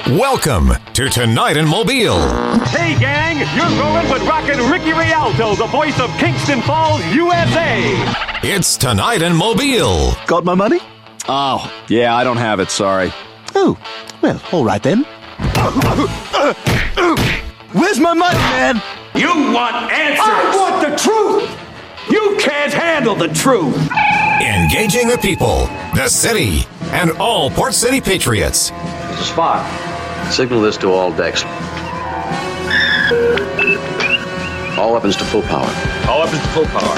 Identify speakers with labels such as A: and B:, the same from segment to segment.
A: Welcome to Tonight in Mobile.
B: Hey, gang, you're rolling with Rockin' Ricky Rialto, the voice of Kingston Falls, USA.
A: It's Tonight in Mobile.
C: Got my money?
D: Oh, yeah, I don't have it, sorry.
C: Oh, well, all right then. Where's my money, man?
B: You want answers? I want the truth. You can't handle the truth.
A: Engaging the people, the city, and all Port City Patriots.
E: This is Spock. Signal this to all decks. All weapons to full power.
B: All weapons to full power.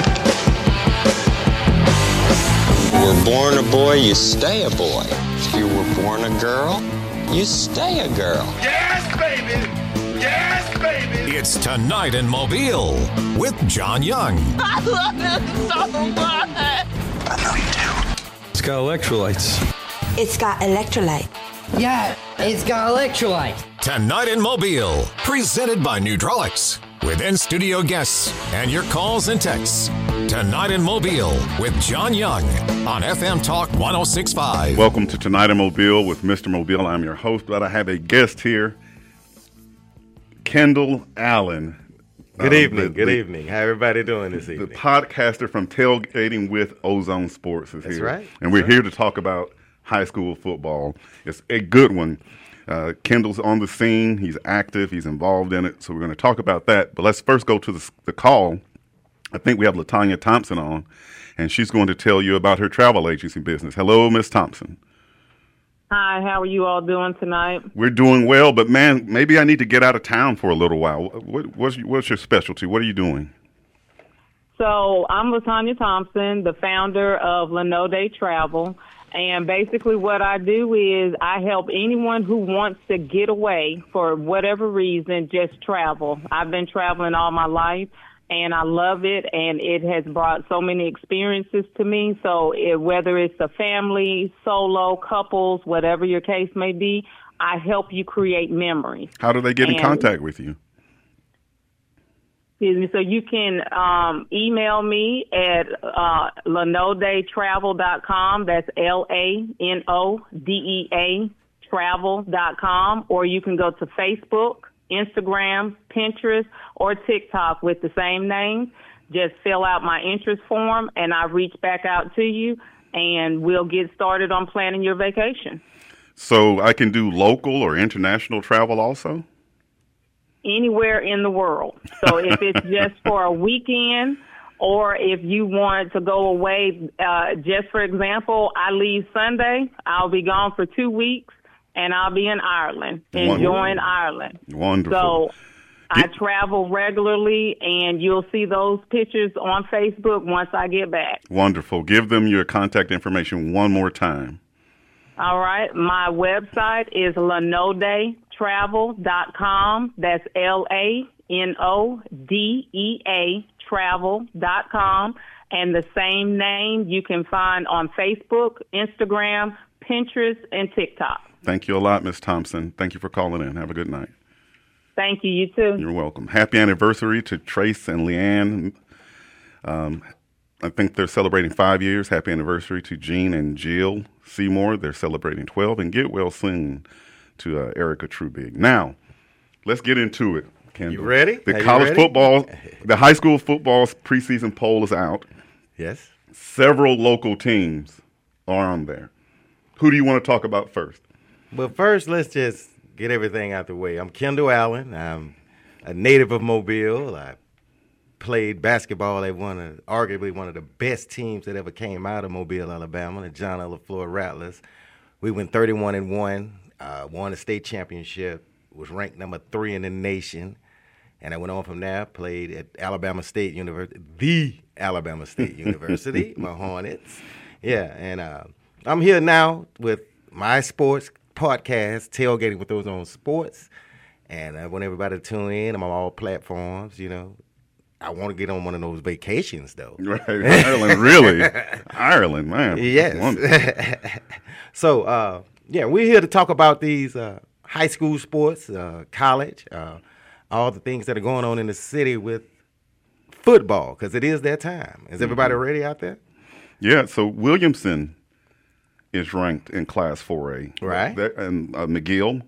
F: You were born a boy, you stay a boy. If you were born a girl, you stay a girl.
B: Yes, baby. Yes, baby.
A: It's Tonight in Mobile with John Young.
G: I love him so much.
C: I know you do.
H: It's got electrolytes.
I: It's got electrolyte.
J: Yeah, it's got electrolyte.
A: Tonight in Mobile, presented by Nutrolix, with in-studio guests and your calls and texts. Tonight in Mobile with John Young on FM Talk 106.5.
K: Welcome to Tonight in Mobile with Mr. Mobile. I'm your host, but I have a guest here, Kendall Allen.
L: Good evening. Good evening. How everybody doing this evening?
K: The podcaster from Tailgating with Ozone Sports is here.
L: That's right.
K: And we're here to talk about high school football. It's a good one. Kendall's on the scene. He's active. He's involved in it. So we're going to talk about that. But let's first go to the call. I think we have LaTanya Thompson on, and she's going to tell you about her travel agency business. Hello, Miss Thompson.
M: Hi, how are you all doing tonight?
K: We're doing well, but man, maybe I need to get out of town for a little while. What's your specialty? What are you doing?
M: So I'm LaTanya Thompson, the founder of Lanode Travel. And basically what I do is I help anyone who wants to get away for whatever reason, just travel. I've been traveling all my life, and I love it, and it has brought so many experiences to me. So whether it's a family, solo, couples, whatever your case may be, I help you create memories.
K: How do they get in contact with you?
M: So you can email me at lanodetravel.com. That's LANODEA travel.com. Or you can go to Facebook, Instagram, Pinterest, or TikTok with the same name. Just fill out my interest form, and I reach back out to you, and we'll get started on planning your vacation.
K: So I can do local or international travel also?
M: Anywhere in the world. So if it's just for a weekend, or if you want to go away, just for example, I leave Sunday, I'll be gone for 2 weeks, and I'll be in Ireland, enjoying Ireland.
K: Wonderful.
M: So I travel regularly, and you'll see those pictures on Facebook once I get back.
K: Wonderful. Give them your contact information one more time.
M: All right. My website is lanodetravel.com. That's LANODEA travel.com. And the same name you can find on Facebook, Instagram, Pinterest, and TikTok.
K: Thank you a lot, Ms. Thompson. Thank you for calling in. Have a good night.
M: Thank you. You too.
K: You're welcome. Happy anniversary to Trace and Leanne. I think they're celebrating 5 years. Happy anniversary to Jean and Jill Seymour. They're celebrating 12. And get well soon to Erica Trubig. Now, let's get into it, Kendall.
L: You ready?
K: The college football, the high school football preseason poll is out.
L: Yes.
K: Several local teams are on there. Who do you want to talk about first?
L: Well, first, let's just get everything out the way. I'm Kendall Allen. I'm a native of Mobile. I played basketball at arguably one of the best teams that ever came out of Mobile, Alabama, the John L. LaFleur Rattlers. We went 31-1, won a state championship, was ranked number 3 in the nation, and I went on from there, played at Alabama State University, the Alabama State University, my Hornets. Yeah, and I'm here now with my sports podcast, Tailgating with Ozone Sports, and I want everybody to tune in. I'm on all platforms, you know. I want to get on one of those vacations, though.
K: Right, Ireland, really? Ireland, man.
L: Yes. So, we're here to talk about these high school sports, college, all the things that are going on in the city with football, because it is their time. Is everybody ready out there?
K: Yeah, so Williamson is ranked in Class 4A.
L: Right.
K: And McGill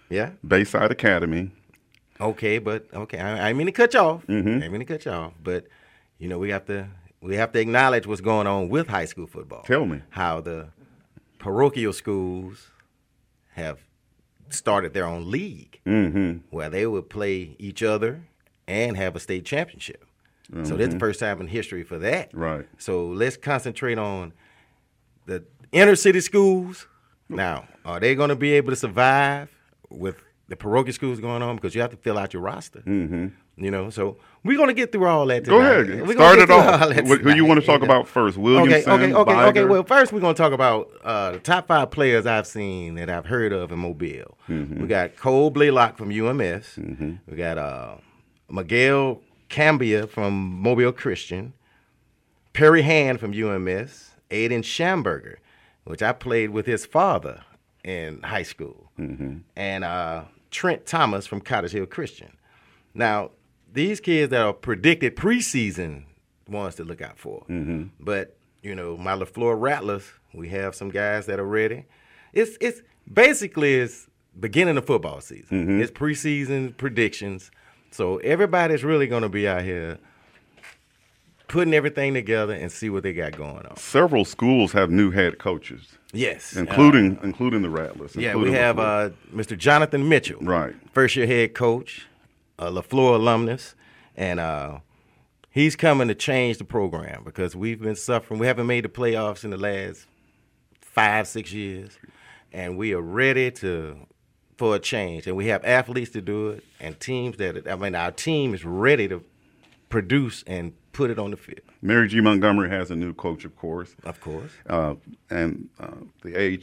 L: Yeah.
K: Bayside Academy.
L: Okay, but I didn't mean to cut you off.
K: Mm-hmm.
L: I didn't mean to cut you off, but we have to acknowledge what's going on with high school football.
K: Tell me
L: how the parochial schools have started their own league where they would play each other and have a state championship. So that's the first time in history for that.
K: Right.
L: So let's concentrate on the inner city schools. Now, are they going to be able to survive with the parochial schools going on? Because you have to fill out your roster. So we're going to get through all that tonight.
K: Go ahead. Start it off. Who you want to talk about first? Williamson,
L: Okay. Well, first we're going to talk about the top 5 players I've seen that I've heard of in Mobile. We got Cole Blaylock from UMS. We got Miguel Cambia from Mobile Christian. Perry Hand from UMS. Aiden Schamberger, which I played with his father in high school. And Trent Thomas from Cottage Hill Christian. Now, these kids that are predicted preseason ones to look out for. But, my LaFleur Rattlers, we have some guys that are ready. It's basically beginning of football season. It's preseason predictions. So everybody's really going to be out here putting everything together and see what they got going on.
K: Several schools have new head coaches.
L: Yes.
K: Including the Rattlers.
L: Yeah, we have Mr. Jonathan Mitchell.
K: Right.
L: First-year head coach, LaFleur alumnus, and he's coming to change the program because we've been suffering. We haven't made the playoffs in the last 5-6 years, and we are ready for a change. And we have athletes to do it and teams our team is ready to produce and put it on the field.
K: Mary G. Montgomery has a new coach, of course.
L: Of course.
K: And the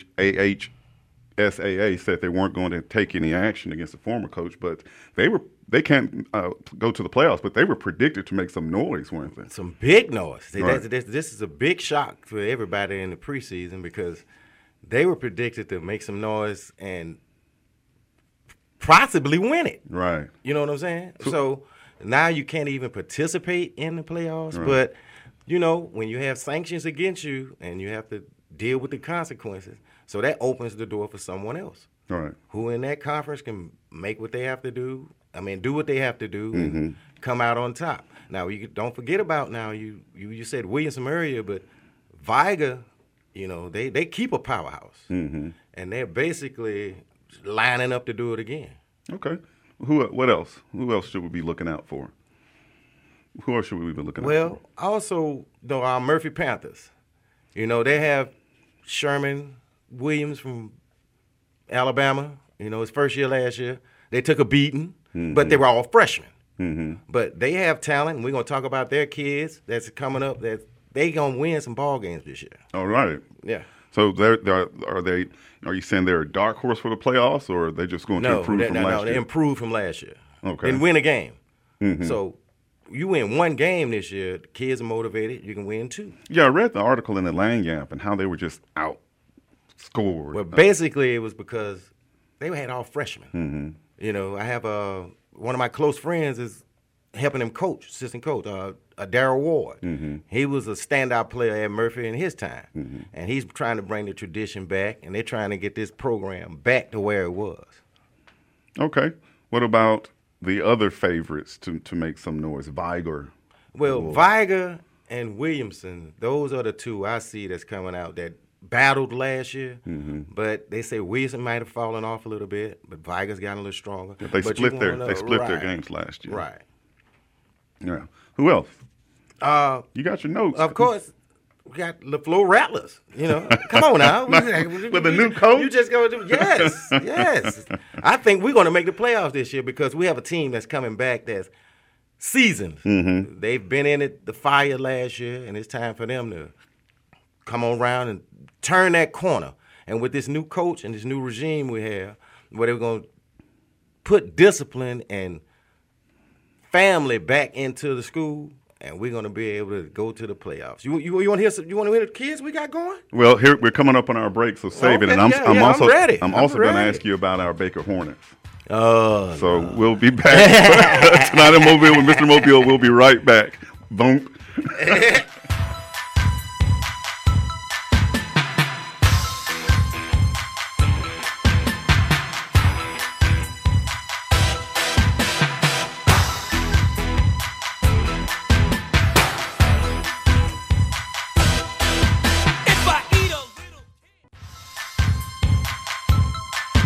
K: AHSAA said they weren't going to take any action against the former coach, but they can't go to the playoffs, but they were predicted to make some noise, weren't they?
L: Some big noise.
K: Right.
L: This is a big shock for everybody in the preseason because they were predicted to make some noise and possibly win it.
K: Right.
L: You know what I'm saying? So now you can't even participate in the playoffs.
K: Right.
L: But, when you have sanctions against you and you have to deal with the consequences, so that opens the door for someone else.
K: Right.
L: Who in that conference can make what they have to do. Do what they have to do and come out on top. Now, you don't forget about you said Williamson area, but Viga, they keep a powerhouse. And they're basically lining up to do it again.
K: Okay. What else? Who else should we be looking out for? Who else should we be looking out for?
L: Well, also, our Murphy Panthers. They have Sherman Williams from Alabama. His first year last year. They took a beating, but they were all freshmen. But they have talent, and we're going to talk about their kids that's coming up that they going to win some ball games this year.
K: All right.
L: Yeah.
K: So are you saying they're a dark horse for the playoffs, or are they just going to improve from last year?
L: No, they improved from last year.
K: Okay.
L: And win a game. So you win one game this year, the kids are motivated, you can win 2.
K: Yeah, I read the article in the Land-Gap and how they were just outscored.
L: Well, basically it was because they had all freshmen. I have one of my close friends is helping him coach, assistant coach, Darryl Ward. He was a standout player at Murphy in his time. And he's trying to bring the tradition back, and they're trying to get this program back to where it was.
K: Okay. What about the other favorites to make some noise, Viga?
L: Well, Viga and Williamson, those are the 2 I see that's coming out that battled last year. But they say Williamson might have fallen off a little bit, but Viga's gotten a little stronger.
K: Yeah, they split their games last year.
L: Right.
K: Yeah. Who else? You got your notes.
L: Of course. We got LaFleur Rattlers. Come on now.
K: With the new coach?
L: You just go yes. I think we're going to make the playoffs this year because we have a team that's coming back that's seasoned. They've been in the fire last year, and it's time for them to come on around and turn that corner. And with this new coach and this new regime we have, where they're going to put discipline and family back into the school, and we're going to be able to go to the playoffs. You want to hear? You want to hear the kids we got going?
K: Well, here we're coming up on our break, so save it. And I'm also ready. I'm also going to ask you about our Baker Hornets. So we'll be back tonight in Mobile with Mr. Mobile. We'll be right back. Boom.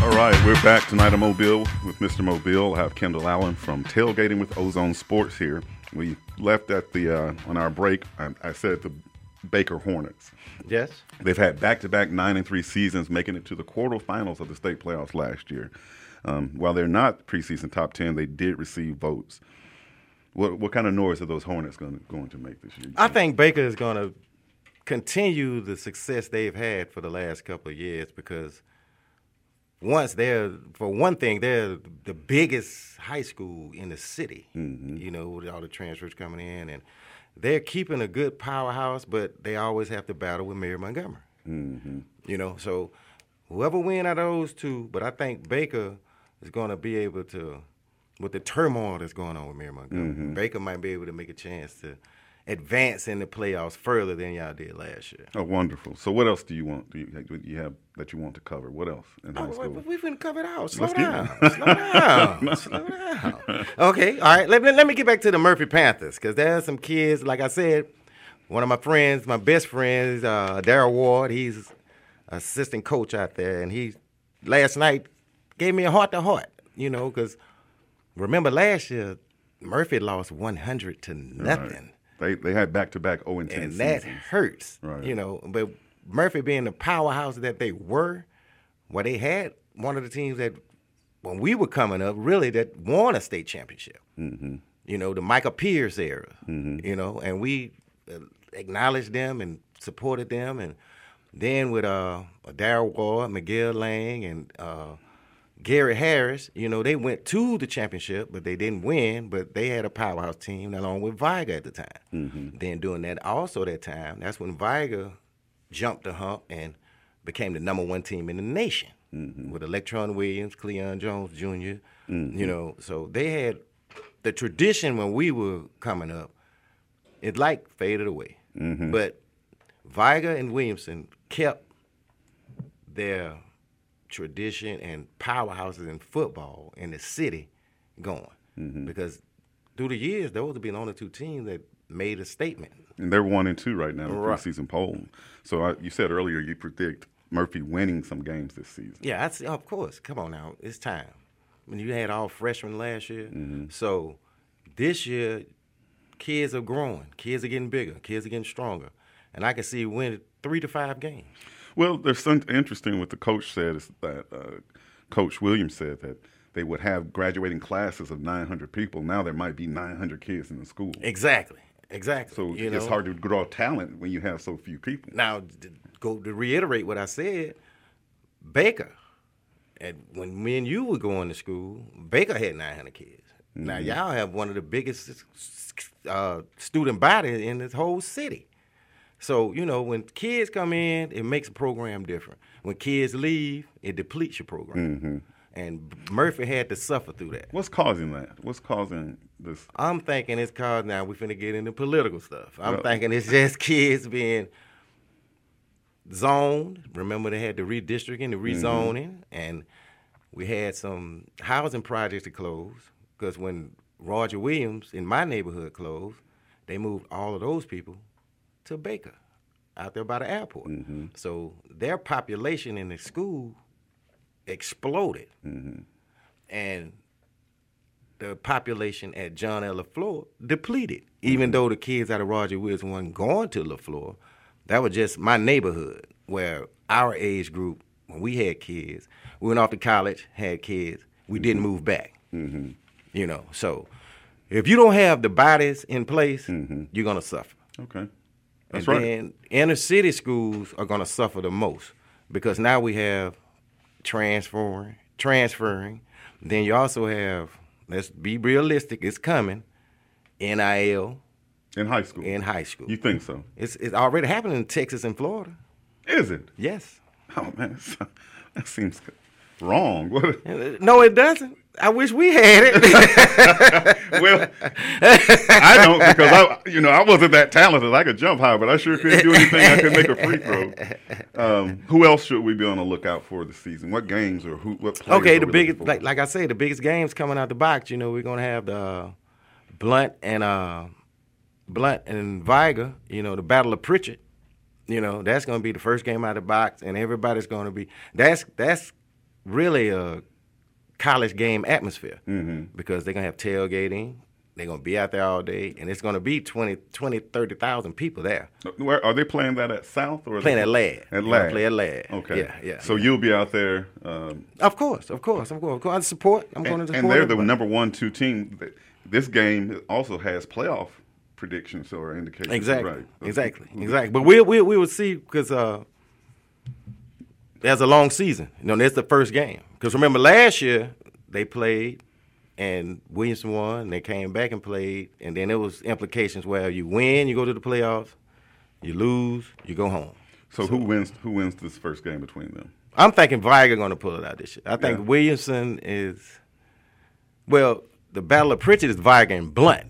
K: All right, we're back tonight in Mobile with Mr. Mobile. I have Kendall Allen from Tailgating with Ozone Sports here. We left at the on our break. I said the Baker Hornets.
L: Yes.
K: They've had back-to-back 9-3 seasons, making it to the quarterfinals of the state playoffs last year. While they're not preseason top 10, they did receive votes. What kind of noise are those Hornets going to make this year?
L: I think Baker is going to continue the success they've had for the last couple of years because they're the biggest high school in the city, with all the transfers coming in. And they're keeping a good powerhouse, but they always have to battle with Mary Montgomery. So whoever win out of those two, but I think Baker is going to be able to, with the turmoil that's going on with Mary Montgomery, Baker might be able to make a chance to advance in the playoffs further than y'all did last year.
K: Oh, wonderful. So what else do you want? Do you have that you want to cover? What else in high school?
L: We've been covered out. Slow down. Okay, all right. Let me get back to the Murphy Panthers because there are some kids, like I said, one of my friends, my best friends, Darryl Ward, he's assistant coach out there, and he last night gave me a heart-to-heart, because remember last year, Murphy lost 100 to nothing.
K: Right. They had back-to-back 0-10 seasons.
L: And that hurts,
K: right.
L: But Murphy being the powerhouse that they were, they had one of the teams that, when we were coming up, really that won a state championship. The Michael Pierce era, and we acknowledged them and supported them. And then with Darryl Ward, Miguel Lang, and Gary Harris, they went to the championship, but they didn't win, but they had a powerhouse team along with Viger at the time. Then during that time, that's when Viger jumped the hump and became the number one team in the nation with Electron Williams, Cleon Jones Jr., so they had the tradition when we were coming up, it faded away. But Viger and Williamson kept their tradition and powerhouses in football in the city going because through the years those have been the only two teams that made a statement. And
K: they're 1-2 right now in the preseason poll. So you said earlier you predict Murphy winning some games this season.
L: Yeah, of course. Come on now, it's time. When you had all freshmen last year, so this year kids are growing, kids are getting bigger, kids are getting stronger, and I can see winning 3 to 5 games.
K: Well, there's something interesting what the coach said is that Coach Williams said that they would have graduating classes of 900 people. Now there might be 900 kids in the school.
L: Exactly. So
K: it's hard to draw talent when you have so few people.
L: Now, to reiterate what I said, Baker, and when me and you were going to school, Baker had 900 kids. Now y'all have one of the biggest student bodies in this whole city. So, when kids come in, it makes a program different. When kids leave, it depletes your program. And Murphy had to suffer through that.
K: What's causing that? What's causing this?
L: I'm thinking it's caused, now we're finna get into political stuff. I'm thinking it's just kids being zoned. Remember they had the redistricting, the rezoning, and we had some housing projects to close because when Roger Williams in my neighborhood closed, they moved all of those people to Baker, out there by the airport. So their population in the school exploded. And the population at John L. LaFleur depleted. Even though the kids out of Roger Williams weren't going to LaFleur, that was just my neighborhood where our age group, when we had kids, we went off to college, had kids, we didn't move back. So if you don't have the bodies in place, you're going to suffer.
K: Okay.
L: That's right. Then inner city schools are going to suffer the most because now we have transferring. Then you also have, let's be realistic, it's coming, NIL.
K: In high school?
L: In high school.
K: You think so?
L: It's already happening in Texas and Florida.
K: Is it?
L: Yes.
K: Oh, man, that seems wrong.
L: No, it doesn't. I wish we had it.
K: Well, I don't because I wasn't that talented. I could jump high, but I sure couldn't do anything. I could make a free throw. Who else should we be on the lookout for this season? What games or what players?
L: Okay, the biggest, like I say, the biggest games coming out the box. We're gonna have the Blunt and Viger. The Battle of Pritchard. That's gonna be the first game out of the box, and everybody's gonna be. That's really a college game atmosphere because they're going to have tailgating. They're going to be out there all day, and it's going to be 30,000 people there.
K: Where are they playing that at South? Or
L: playing at Ladd.
K: At Ladd.
L: Play at Ladd.
K: Okay.
L: Yeah.
K: So you'll be out there.
L: Of course. I'm going to support. I'm going to support.
K: And they're the number 1-2 team. This game also has playoff predictions or indications.
L: Exactly.
K: Right.
L: Exactly. But we will see because there's a long season. That's the first game. Because remember last year they played. And Williamson won, and they came back and played, and then there was implications where you win, you go to the playoffs, you lose, you go home.
K: So who wins this first game between them?
L: I'm thinking Viger going to pull it out this year. I think Williamson is, well, the Battle of Pritchett is Viger and Blunt.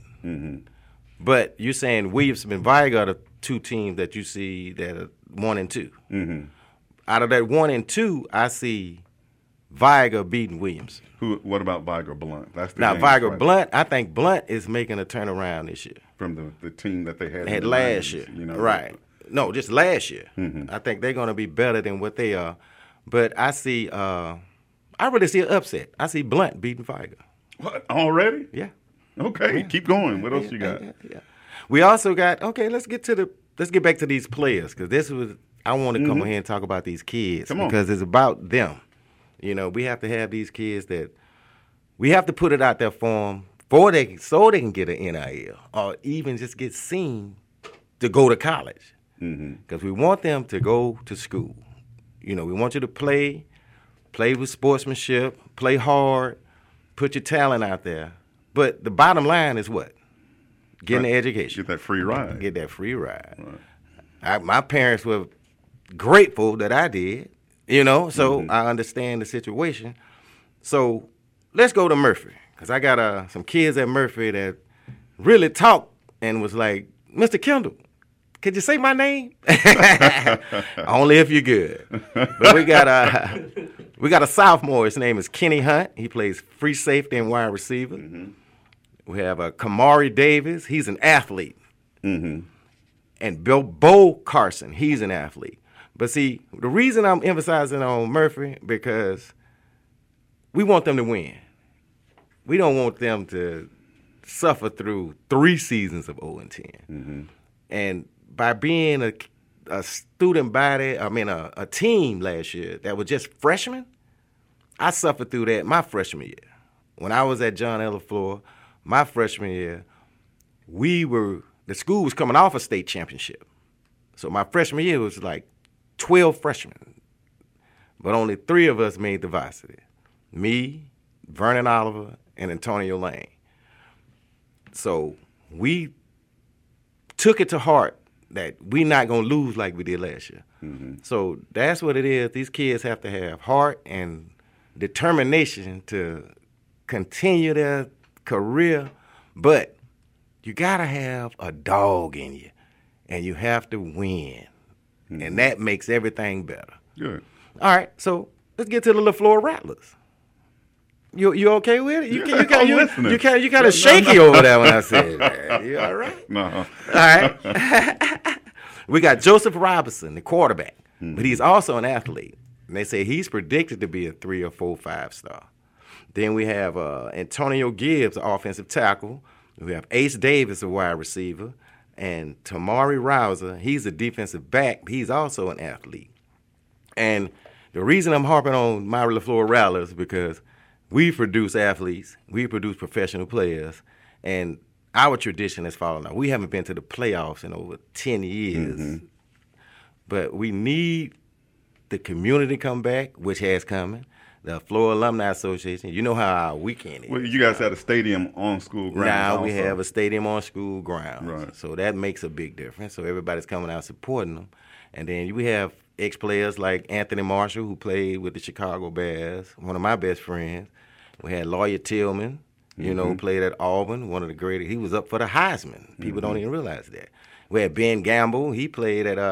L: But you're saying Williamson and Viger are the two teams that you see that are 1 and 2. Out of that 1 and 2, I see Viger beating Williamson.
K: What about Viger Blunt? That's the
L: now
K: game,
L: Viger
K: right?
L: Blunt. I think Blunt is making a turnaround this year
K: from the team that they had
L: last
K: 90s,
L: year.
K: You know,
L: right? No, just last year. I think they're going to be better than what they are. But I see, I really see an upset. I see Blunt beating Viger.
K: What, already?
L: Yeah.
K: Okay, keep going. What else you got?
L: Yeah. We also got let's get back to these players because this was I want to come here and talk about these kids because it's about them. We have to have these kids that we have to put it out there for them so they can get an NIL or even just get seen to go to college. Because we want them to go to school. We want you to play with sportsmanship, play hard, put your talent out there. But the bottom line is what? Getting the education.
K: Get that free ride.
L: Get that free ride. Right. My parents were grateful that I did. So I understand the situation. So let's go to Murphy because I got some kids at Murphy that really talked and was like, Mr. Kendall, could you say my name? Only if you're good. But we got a sophomore. His name is Kenny Hunt. He plays free safety and wide receiver. We have Kamari Davis. He's an athlete. And Bo Carson. He's an athlete. But see, the reason I'm emphasizing on Murphy because we want them to win. We don't want them to suffer through 3 seasons of 0-10. And by being a student body, a team last year that was just freshmen, I suffered through that my freshman year. When I was at John L. LaFleur, my freshman year, the school was coming off a state championship. So my freshman year was like 12 freshmen, but only 3 of us made the varsity. Me, Vernon Oliver, and Antonio Lane. So we took it to heart that we're not going to lose like we did last year. So that's what it is. These kids have to have heart and determination to continue their career, but you got to have a dog in you, and you have to win. And that makes everything better.
K: Good.
L: All right, so let's get to the LaFleur Rattlers. You okay with it? You kind of shaky over there when I said that. You all right?
K: No.
L: All right. We got Joseph Robinson, the quarterback, but he's also an athlete. And they say he's predicted to be a 3 or 4, 5-star. Then we have Antonio Gibbs, offensive tackle. We have Ace Davis, a wide receiver. And Tamari Rouser, he's a defensive back. He's also an athlete. And the reason I'm harping on my LaFleur Rattlers is because we produce athletes, we produce professional players, and our tradition has fallen out. We haven't been to the playoffs in over 10 years. But we need the community to come back, which has coming. The Florida Alumni Association, you know how our weekend is.
K: Well, you guys had a stadium on school grounds.
L: Now
K: also.
L: we have a stadium on school grounds.
K: Right.
L: So that makes a big difference. So everybody's coming out supporting them. And then we have ex-players like Anthony Marshall, who played with the Chicago Bears, one of my best friends. We had Lawyer Tillman, who played at Auburn, one of the greatest. He was up for the Heisman. People don't even realize that. We had Ben Gamble. He played at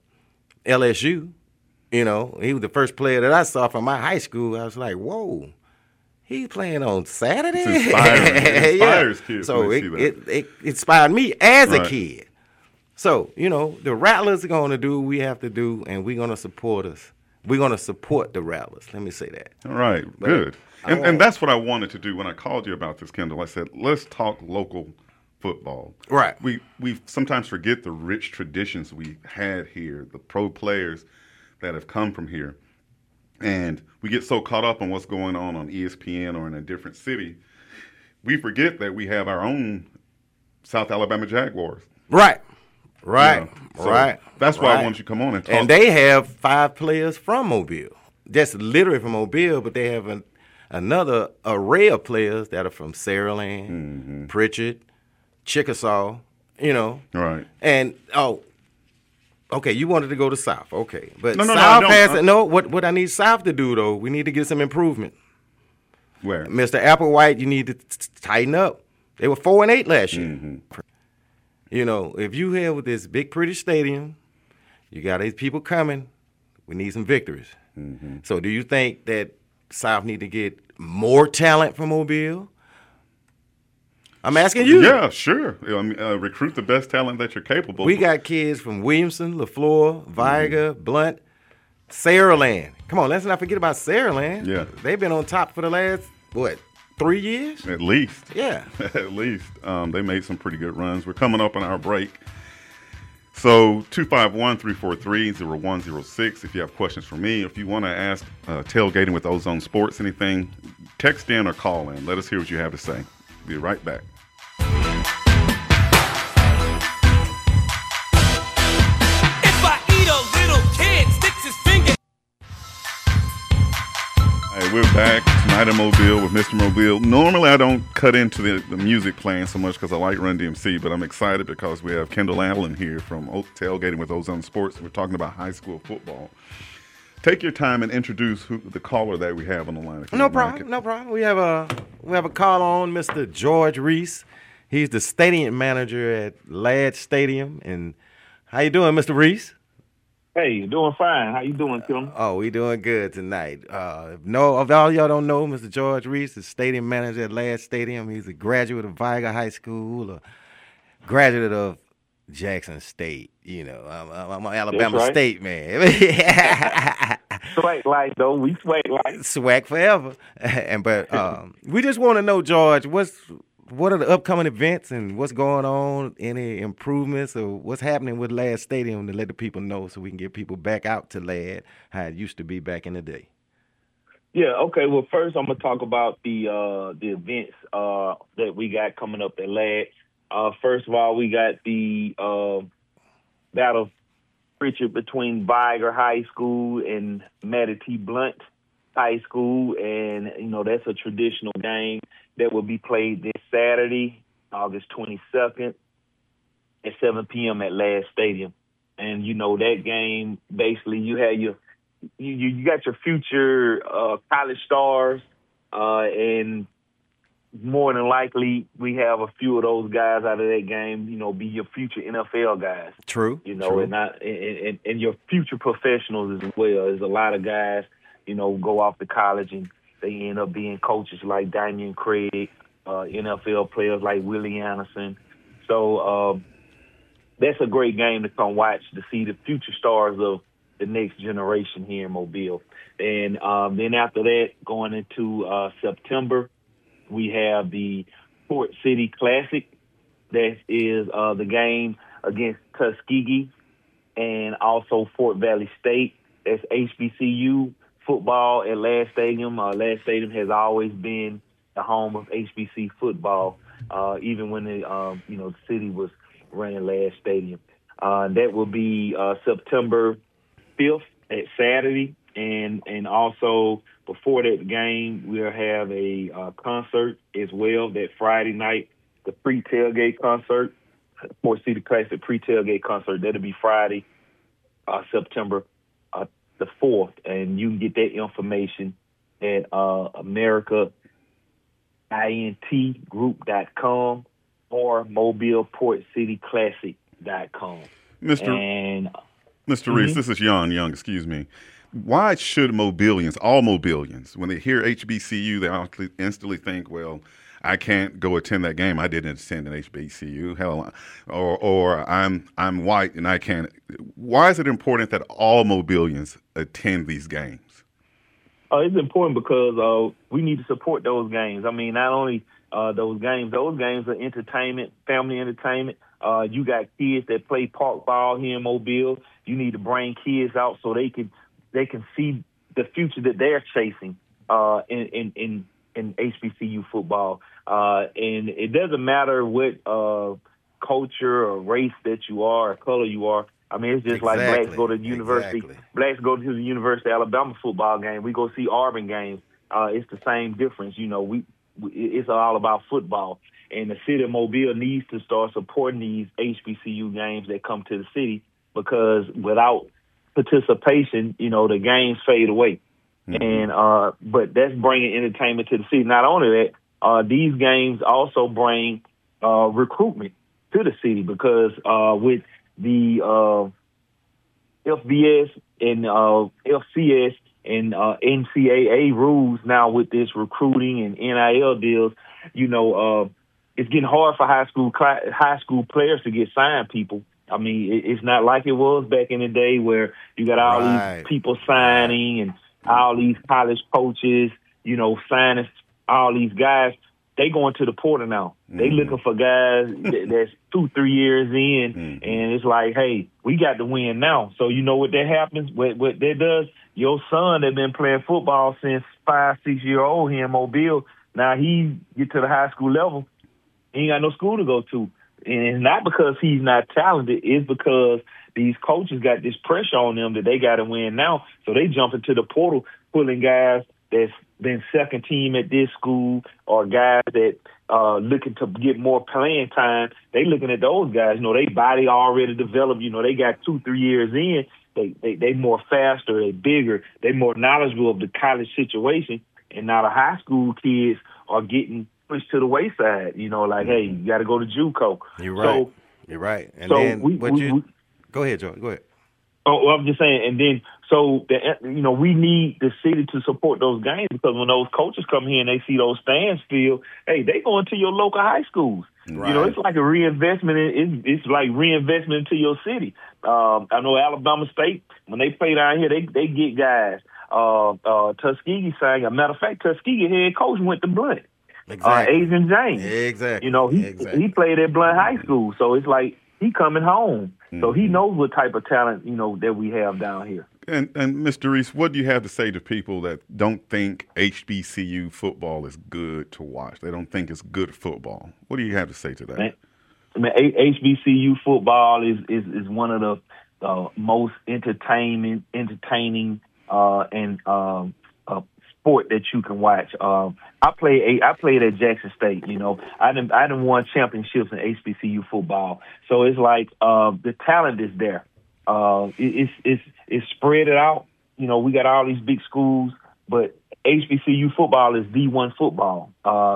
L: LSU. He was the first player that I saw from my high school. I was like, whoa, he's playing on Saturday?
K: It's inspiring. It inspires kids.
L: So it inspired me as a kid. So, the Rattlers are going to do what we have to do, and we're going to support us. we're going to support the Rattlers. Let me say that.
K: All right,
L: But
K: good. And that's what I wanted to do when I called you about this, Kendall. I said, let's talk local football.
L: Right.
K: We sometimes forget the rich traditions we had here, the pro players that have come from here. And we get so caught up on what's going on ESPN or in a different city, we forget that we have our own South Alabama Jaguars.
L: Right.
K: That's why I want you to come on and talk.
L: And they have 5 players from Mobile. Just literally from Mobile, but they have another array of players that are from Saraland, Pritchard, Chickasaw,
K: Right.
L: And, okay, you wanted to go to South. Okay. But
K: No,
L: South
K: I don't.
L: What I need South to do, though, we need to get some improvement.
K: Where?
L: Mr. Applewhite, you need to tighten up. They were 4-8 last year. If you have with this big, pretty stadium, you got these people coming, we need some victories. So do you think that South need to get more talent from Mobile? I'm asking you.
K: Yeah, sure. Recruit the best talent that you're capable.
L: We got kids from Williamson, LaFleur, Viger, Blunt, Saraland. Come on, let's not forget about Saraland.
K: Yeah.
L: They've been on top for the last, 3 years?
K: At least.
L: Yeah.
K: At least. They made some pretty good runs. We're coming up on our break. So 251-343-0106 if you have questions for me. If you want to ask Tailgating with Ozone Sports anything, text in or call in. Let us hear what you have to say. Be right back.
H: If I eat a little kid sticks his finger.
K: Hey, we're back tonight in Mobile with Mr. Mobile. Normally I don't cut into the music playing so much because I like Run DMC, but I'm excited because we have Kendall Allen here from Tailgating with Ozone Sports. We're talking about high school football. Take your time and introduce the caller that we have on the line.
L: No problem. We have a call on Mr. George Reese. He's the stadium manager at Ladd Stadium. And how you doing, Mr. Reese?
N: Hey, doing fine. How you doing, Tim?
L: Oh, we doing good tonight. If all y'all don't know, Mr. George Reese is stadium manager at Ladd Stadium. He's a graduate of Viger High School, a graduate of Jackson State. I'm an Alabama State man.
N: Swag light though, we swag light.
L: Swag forever. But we just want to know, George, what are the upcoming events and what's going on? Any improvements or what's happening with Ladd Stadium to let the people know so we can get people back out to Ladd how it used to be back in the day?
N: Yeah. Okay. Well, first I'm gonna talk about the events that we got coming up at Ladd. First of all, we got the battle Pritchard between Viger High School and Matty T. Blunt High School, and that's a traditional game that will be played this Saturday, August 22nd at 7 p.m. at Ladd Stadium. And that game basically you have you got your future college stars, and more than likely, we have a few of those guys out of that game, be your future NFL guys.
L: True.
N: True. And your future professionals as well. There's a lot of guys, go off to college and they end up being coaches like Damian Craig, NFL players like Willie Anderson. So that's a great game to come watch to see the future stars of the next generation here in Mobile. And then after that, going into September, we have the Port City Classic. That is the game against Tuskegee and also Fort Valley State. That's HBCU football at Ladd Stadium. Ladd Stadium has always been the home of HBC football, even when the city was running Ladd Stadium. That will be September 5th at Saturday, and also before that game, we'll have a concert as well that Friday night, the pre-tailgate concert, Port City Classic pre-tailgate concert. That'll be Friday, September the 4th, and you can get that information at AmericaINTGroup.com or MobilePortCityClassic.com.
K: Mr. Reese, this is Young, excuse me. Why should all Mobilians, when they hear HBCU, they instantly think, well, I can't go attend that game. I didn't attend an HBCU. Hell, or I'm white and I can't. Why is it important that all Mobilians attend these games?
N: It's important because we need to support those games. I mean, not only those games are entertainment, family entertainment. You got kids that play park ball here in Mobile. You need to bring kids out so they can see the future that they're chasing in HBCU football. And it doesn't matter what culture or race that you are or color you are. I mean, it's just like blacks go to the university. Blacks go to the University of Alabama football game. We go see Auburn games. It's the same difference. You know, it's all about football. And the city of Mobile needs to start supporting these HBCU games that come to the city because without participation, you know, the games fade away. Mm-hmm. And but that's bringing entertainment to the city. Not only that, these games also bring recruitment to the city because with the FBS and FCS and NCAA rules now with this recruiting and NIL deals, you know, it's getting hard for high school players to get signed. People, I mean, it's not like it was back in the day where you got all these people signing and all these college coaches, you know, signing all these guys. They going to the portal now. They looking for guys that's 2-3 years in, and it's like, hey, we got to win now. So you know what that happens? What that does? Your son that been playing football since 5-6 years old here in Mobile, now he get to the high school level, he ain't got no school to go to. And it's not because he's not talented. It's because these coaches got this pressure on them that they got to win now. So they jump into the portal, pulling guys that's been second team at this school or guys that looking to get more playing time. They looking at those guys. You know, they body already developed. You know, they got 2-3 years in. They more faster. They bigger. They more knowledgeable of the college situation. And now the high school kids are getting pushed to the wayside. You know, like, hey, you got to go to JUCO.
L: You're right. You're right. And
N: so
L: then go ahead, Joe. Go ahead.
N: Oh, I'm just saying, and then you know, we need the city to support those games because when those coaches come here and they see those stands filled, hey, they going to your local high schools. Right. You know, it's like a reinvestment. It's like reinvestment into your city. I know Alabama State, when they play down here, they get guys. Tuskegee sang. A matter of fact, Tuskegee head coach went to Blunt.
L: Exactly.
N: Adrian James.
L: Exactly.
N: You know, he played at Blunt High School, so it's like he coming home. So he knows what type of talent, you know, that we have down here.
K: And Mr. Reese, what do you have to say to people that don't think HBCU football is good to watch? They don't think it's good football. What do you have to say to that?
N: I mean, HBCU football is one of the most entertaining and sport that you can watch. I played at Jackson State. You know, I done won championships in HBCU football. So it's like the talent is there. It's spread out. You know, we got all these big schools, but HBCU football is D1 football.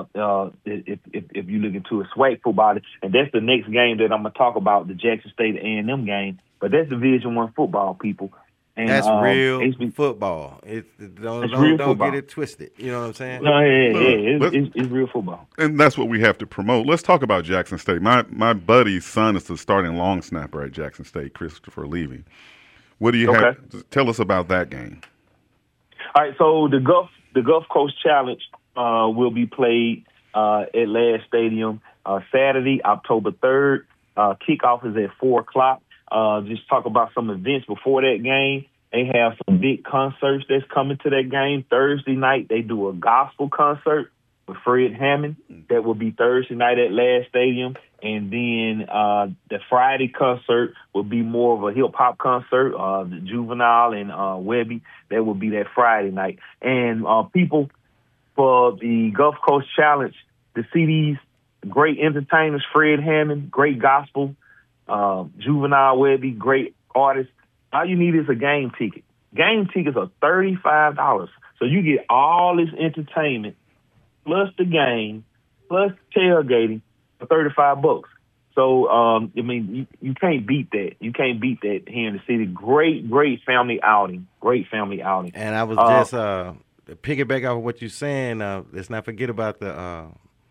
N: If you look into a SWAC football, and that's the next game that I'm gonna talk about, the Jackson State A&M game. But that's Division I football, people. And,
L: that's real football. Don't get it twisted. You know what I'm saying?
N: No, it's real football.
K: And that's what we have to promote. Let's talk about Jackson State. My buddy's son is the starting long snapper at Jackson State, Christopher Levy. What do you have? Tell us about that game.
N: All right, so the Gulf Coast Challenge will be played at Ladd Stadium Saturday, October 3rd. Kickoff is at 4:00. Just talk about some events before that game. They have some big concerts that's coming to that game. Thursday night, they do a gospel concert with Fred Hammond. That will be Thursday night at Ladd Stadium. And then the Friday concert will be more of a hip-hop concert. The Juvenile and Webby, that will be that Friday night. And people, for the Gulf Coast Challenge, to see these great entertainers, Fred Hammond, great gospel, Juvenile Webby, great artists. All you need is a game ticket. Game tickets are $35. So you get all this entertainment, plus the game, plus tailgating for $35. So, I mean, you can't beat that. You can't beat that here in the city. Great family outing. Great family outing.
L: And I was just piggyback off of what you're saying. Let's not forget about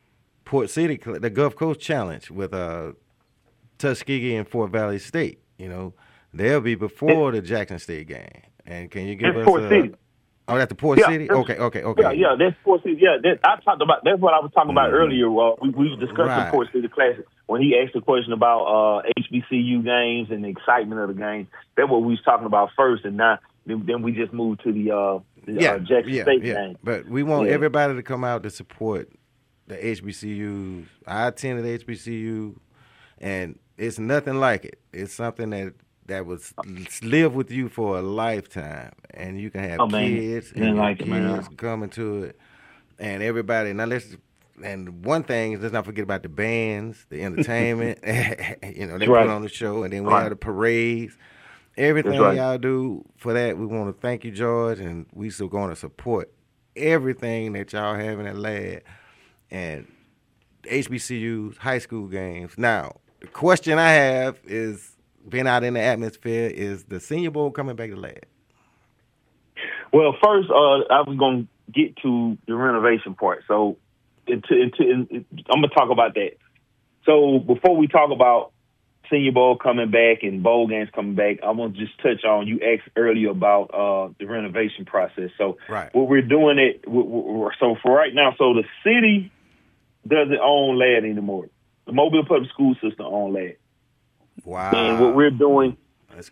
L: Port City, the Gulf Coast Challenge with Tuskegee and Fort Valley State. You know, they'll be before the Jackson State game. And can you give us
N: Port City.
L: Oh, that's the Port City? Okay.
N: Yeah, that's Port City. Yeah, that's what I was talking about earlier. We was discussing the Port City Classic when he asked the question about HBCU games and the excitement of the games. That's what we was talking about first, and now then we just moved to the Jackson State game.
L: But we want everybody to come out to support the HBCUs. I attended HBCU, and it's nothing like it. It's something that was live with you for a lifetime, and you can have kids and kids coming to it, and everybody. Now and one thing is, let's not forget about the bands, the entertainment. You know, they put on the show, and then we have the parades. Everything y'all do for that, we want to thank you, George, and we still going to support everything that y'all have in that lab and HBCUs, high school games. Now, the question I have is, being out in the atmosphere, is the Senior Bowl coming back to lab?
N: Well, first, I was going to get to the renovation part. So I'm going to talk about that. So before we talk about Senior Bowl coming back and bowl games coming back, I want to just touch on, you asked earlier about the renovation process. So what we're doing so for right now, so the city doesn't own LAD anymore. The Mobile Public School System owns LAD.
L: Wow!
N: And what we're doing, is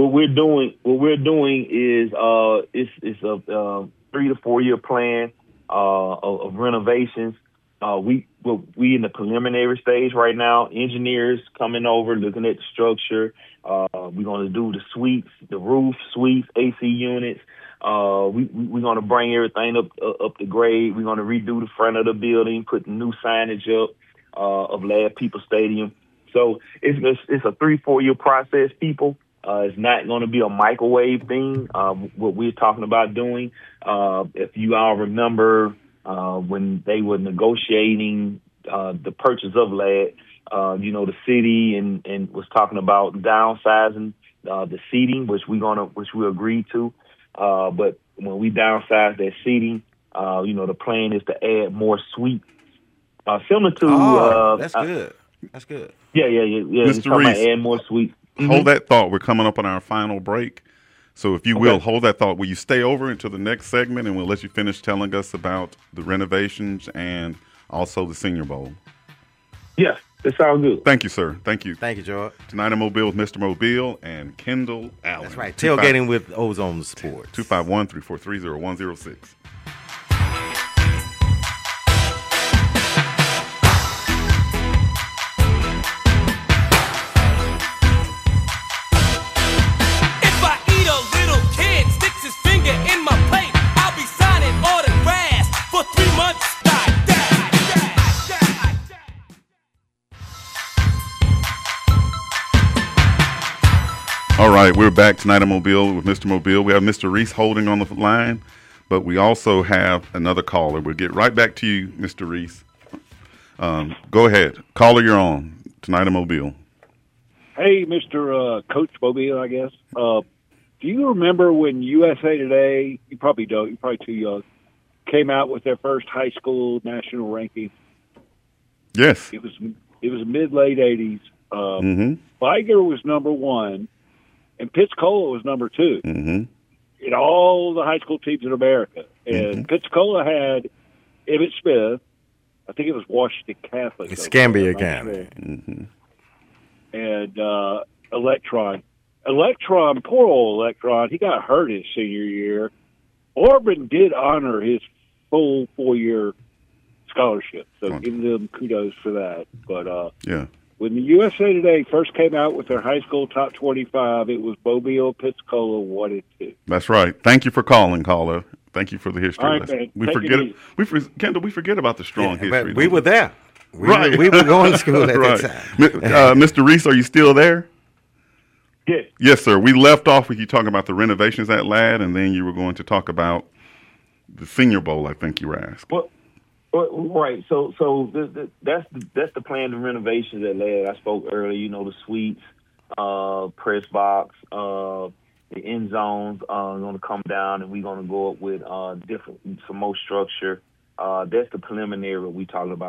N: it's a 3 to 4 year plan of renovations. We in the preliminary stage right now. Engineers coming over, looking at the structure. We're going to do the suites, the roof suites, AC units. We're going to bring everything up to grade. We're going to redo the front of the building, put the new signage up of LAD People Stadium. So it's a 3-4 year process, people. It's not going to be a microwave thing, what we're talking about doing. If you all remember when they were negotiating the purchase of LAD, the city and was talking about downsizing the seating, which we agreed to. But when we downsize that seating, the plan is to add more suites. Similar to
L: that's good. That's good.
N: Yeah.
K: Mr. Reese,
N: add more suites.
K: Hold that thought. We're coming up on our final break. So if you will, hold that thought. Will you stay over until the next segment, and we'll let you finish telling us about the renovations and also the Senior Bowl?
N: Yes, that sounds good.
K: Thank you, sir. Thank you.
L: Thank you, George.
K: Tonight in Mobile with Mr. Mobile and Kendall Allen.
L: That's right. Tailgating with Ozone Sports.
K: 251-343-0106. All right, we're back tonight in Mobile with Mr. Mobile. We have Mr. Reese holding on the line, but we also have another caller. We'll get right back to you, Mr. Reese. Go ahead. Caller, you're on tonight in Mobile.
O: Hey, Mr. Coach Mobile, I guess. Do you remember when USA Today, you probably don't, you're probably too young, came out with their first high school national ranking?
K: Yes.
O: It was mid-late 80s. Viger was number 1. And Pensacola was number 2 in all the high school teams in America. And Pensacola had Emmitt Smith. I think it was Washington Catholic.
L: Escambia County.
O: And Electron. Poor old Electron, he got hurt his senior year. Auburn did honor his full 4-year scholarship. So give them kudos for that. But when the USA Today first came out with their high school top 25, it was Mobile, Pensacola, 1 and 2.
K: That's right. Thank you for calling, caller. Thank you for the history.
O: All right, man.
K: Kendall, we forget about the strong history.
L: But we were there. We
K: were
L: going to school at that
K: time. Mr. Reese, are you still there?
N: Yes.
K: Yes, sir. We left off with you talking about the renovations at LAD, and then you were going to talk about the Senior Bowl, I think you were asking.
N: Well, right. So that's the plan. The renovations at LAD. I spoke earlier. The suites, press box, the end zones are going to come down, and we're going to go up with some more structure. That's the preliminary we talked about.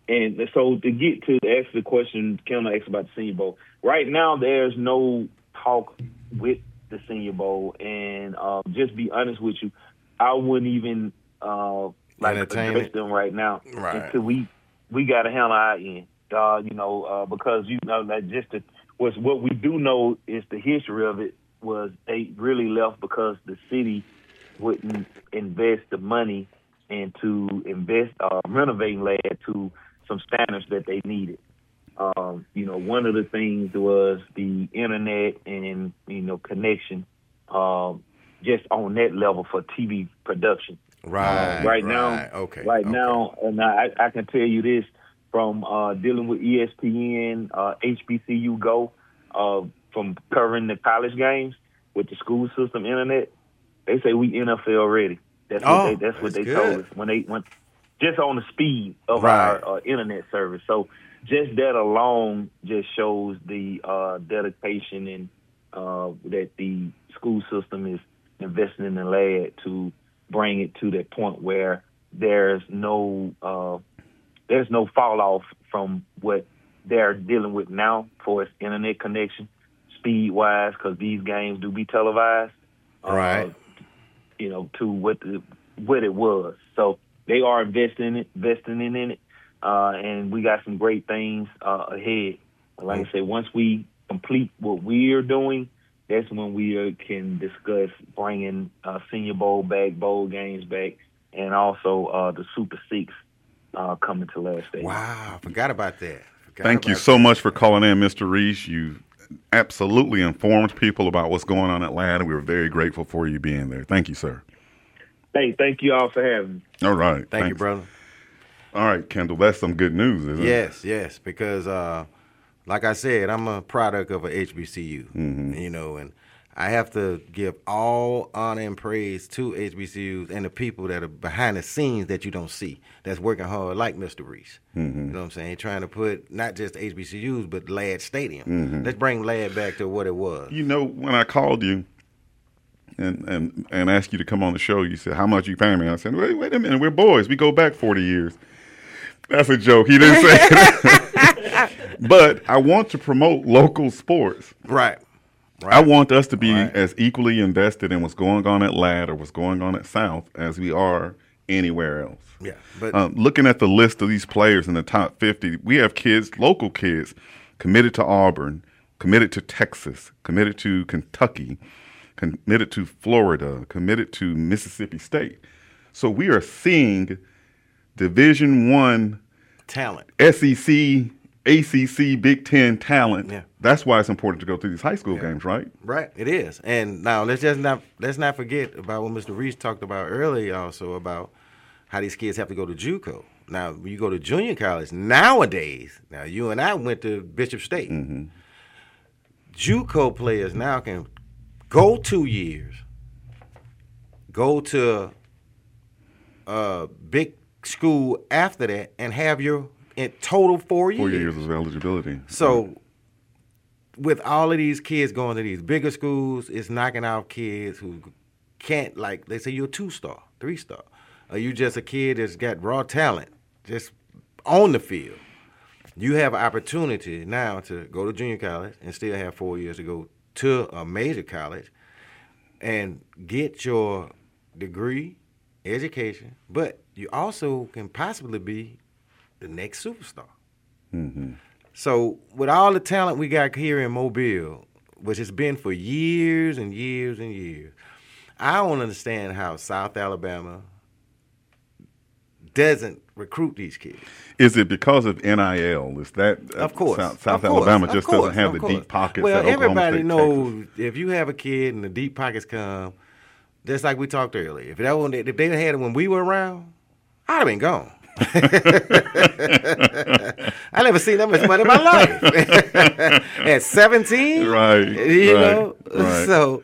N: And so to get to answer the question Kendall asked about the Senior Bowl, right now there's no talk with the Senior Bowl. And just be honest with you, I wouldn't even address them right now until we got to handle our end. Because that what we do know is the history of it was they really left because the city wouldn't invest the money into renovating LAD to some standards that they needed. One of the things was the internet and connection, just on that level for TV production. Right now, and I can tell you this from dealing with ESPN, HBCU Go, from covering the college games with the school system internet. They say we NFL ready. That's what they told us when they went just on the speed of our internet service. So just that alone just shows the dedication and that the school system is investing in the LAD to bring it to that point where there's no fall off from what they're dealing with now for its internet connection, speed wise, because these games do be televised. To what it was. So they are investing in it, and we got some great things ahead. Like I said, once we complete what we are doing, that's when we can discuss bringing Senior Bowl back, bowl games back, and also the Super Six coming to Last Day.
L: Wow, forgot about that.
K: Thank you so much for calling in, Mr. Reese. You absolutely informed people about what's going on at LAD, and we were very grateful for you being there. Thank you, sir.
N: Hey, thank you all for having me.
K: All right.
L: Thank you, brother.
K: All right, Kendall, that's some good news, isn't it?
L: Yes, because like I said, I'm a product of a HBCU, and I have to give all honor and praise to HBCUs and the people that are behind the scenes that you don't see, that's working hard, like Mr. Reese. You know what I'm saying? Trying to put not just HBCUs, but LAD Stadium. Let's bring LAD back to what it was.
K: When I called you and asked you to come on the show, you said, how much you paying me? I said, wait a minute, we're boys. We go back 40 years. That's a joke. He didn't say that. But I want to promote local sports.
L: Right.
K: I want us to be as equally invested in what's going on at LAD or what's going on at South as we are anywhere else.
L: Yeah, but
K: looking at the list of these players in the top 50, we have kids, local kids, committed to Auburn, committed to Texas, committed to Kentucky, committed to Florida, committed to Mississippi State. So we are seeing Division I
L: talent,
K: SEC, ACC, Big Ten talent. Yeah. That's why it's important to go through these high school games, right?
L: Right, it is. And now let's not forget about what Mr. Reese talked about earlier, also about how these kids have to go to JUCO. Now, when you go to junior college nowadays, now you and I went to Bishop State. JUCO players now can go 2 years, go to a big school after that, and have your in total 4 years.
K: 4 years of eligibility.
L: So with all of these kids going to these bigger schools, it's knocking out kids who can't, like, they say you're a 2-star, 3-star. Or you just a kid that's got raw talent just on the field. You have an opportunity now to go to junior college and still have 4 years to go to a major college and get your degree, education, but you also can possibly be the next superstar. So with all the talent we got here in Mobile, which has been for years and years and years, I don't understand how South Alabama doesn't recruit these kids.
K: Is it because of NIL? Is that
L: of course
K: South Alabama just doesn't have the deep pockets?
L: Well,
K: that Oklahoma
L: everybody
K: State,
L: knows
K: Texas.
L: If you have a kid and the deep pockets come, just like we talked earlier. If they had it when we were around, I'd have been gone. I never seen that much money in my life. At 17,
K: right?
L: You know,
K: right.
L: So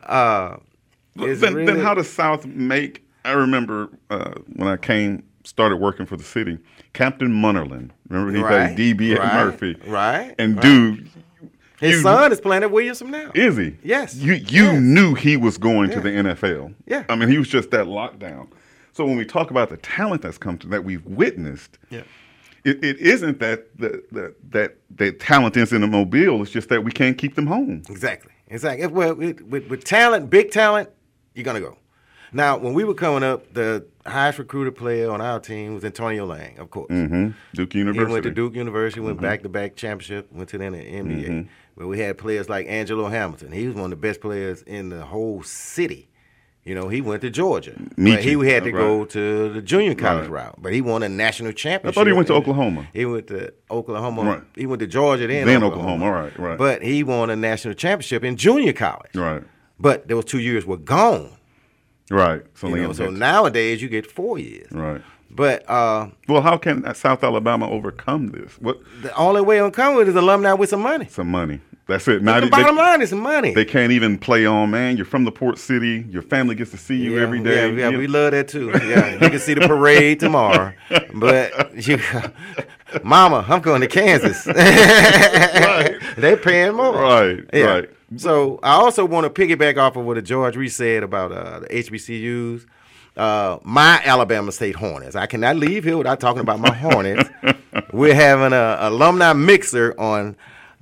K: then how does South make? I remember when I started working for the city, Captain Munnerlin. Remember he played DB at Murphy,
L: right?
K: And dude,
L: his son is playing at Williamson now.
K: Is he?
L: Yes.
K: You knew he was going to the NFL.
L: Yeah.
K: I mean, he was just that lockdown. So when we talk about the talent that's come to that we've witnessed, it isn't that talent is in the Mobile. It's just that we can't keep them home.
L: Exactly. Well, with talent, big talent, you're going to go. Now, when we were coming up, the highest recruited player on our team was Antonio Lang, of course.
K: Mm-hmm. Duke University.
L: He went to Duke University, went back-to-back championship, went to the NBA.
K: Mm-hmm.
L: But we had players like Angelo Hamilton. He was one of the best players in the whole city. You know, he went to Georgia. But he had to go to the junior college route. But he won a national championship.
K: I thought he went to Oklahoma.
L: He went to Oklahoma. Right. He went to Georgia, then
K: Oklahoma. Right.
L: But he won a national championship in junior college.
K: Right.
L: But those 2 years were gone.
K: Right.
L: So nowadays you get 4 years.
K: Right.
L: But
K: well, how can South Alabama overcome this? What
L: the only way to overcome it is alumni with some money.
K: Some money. That's it.
L: The bottom line is some money.
K: They can't even play on, man. You're from the port city. Your family gets to see you every day.
L: Yeah, we love that too. Yeah, you can see the parade tomorrow. But Mama, I'm going to Kansas. Right. They're paying more.
K: Right.
L: So I also want to piggyback off of what George Reese said about the HBCUs. My Alabama State Hornets. I cannot leave here without talking about my Hornets. We're having an alumni mixer on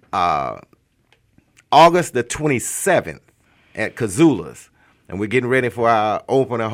L: August the 27th at Kazula's, and we're getting ready for our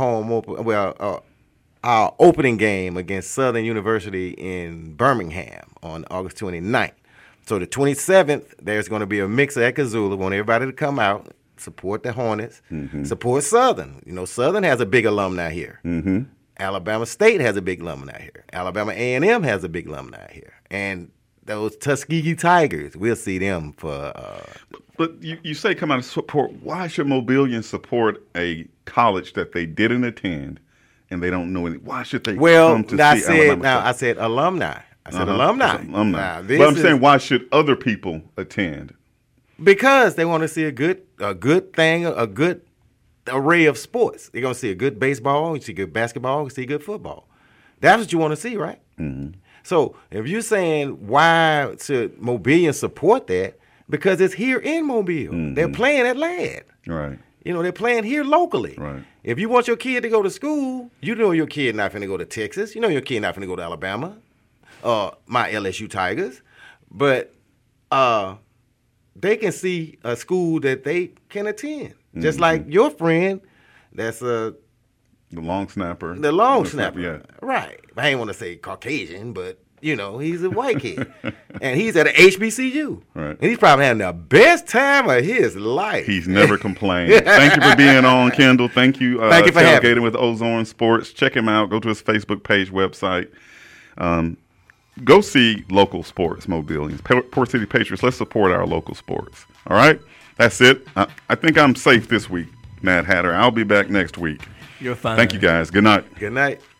L: our opening game against Southern University in Birmingham on August 29th. So the 27th, there's going to be a mixer at Kazula. Want everybody to come out, support the Hornets, support Southern. You know, Southern has a big alumni here. Mm-hmm. Alabama State has a big alumni here. Alabama A&M has a big alumni here. And those Tuskegee Tigers, we'll see them for.
K: But you say come out and support. Why should Mobilians support a college that they didn't attend and they don't know any? Why should they come to see Alabama?
L: I said alumni. I said alumni.
K: Now, but I'm saying, why should other people attend?
L: Because they want to see a good thing, a good array of sports. They're going to see a good baseball, you see good basketball, you see good football. That's what you want to see, right? Mm-hmm. So if you're saying why should Mobilians support that, because it's here in Mobile. Mm-hmm. They're playing at Ladd.
K: Right.
L: You know, they're playing here locally.
K: Right.
L: If you want your kid to go to school, you know your kid not finna go to Texas. You know your kid not finna go to Alabama. My LSU Tigers. But they can see a school that they can attend. Mm-hmm. Just like your friend that's the
K: long snapper.
L: The long snapper.
K: Yeah.
L: Right. I ain't want to say Caucasian, but you know, he's a white kid. And he's at an HBCU.
K: Right.
L: And he's probably having the best time of his life.
K: He's never complained. Thank you for being on, Kendall. Thank you.
L: Thank you for having me.
K: With Ozone Sports. Check him out. Go to his Facebook page, website. Go see local sports, Mobilians. Port City Patriots, let's support our local sports. All right? That's it. I think I'm safe this week, Mad Hatter. I'll be back next week.
P: You're fine.
K: Thank you, guys. Good night.
L: Good night.